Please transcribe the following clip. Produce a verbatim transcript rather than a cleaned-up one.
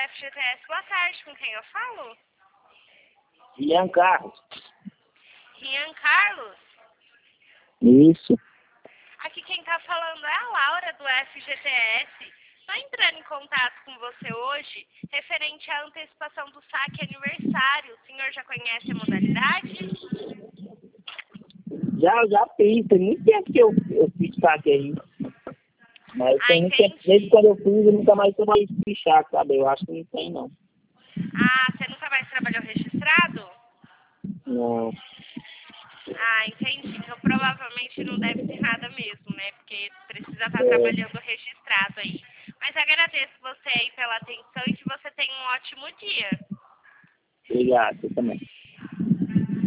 F G T S. Boa tarde, com quem eu falo? Ian Carlos. Rian Carlos? Isso. Aqui quem tá falando é a Laura do F G T S. Estou entrando em contato com você hoje, referente à antecipação do saque aniversário. O senhor já conhece a modalidade? Já, já fiz, tem muito tempo que eu, eu fiz saque aí. Mas Ah, tem muito tempo, entendi. desde quando eu fiz, eu nunca mais tomei esse saque, sabe? Eu acho que não tem, não. Ah, você nunca mais trabalhou registrado? Não. Ah, entendi. Então provavelmente não deve ter nada mesmo, né? Porque precisa estar É, trabalhando registrado aí. Mas agradeço você aí pela atenção e que você tenha um ótimo dia. obrigado, você também.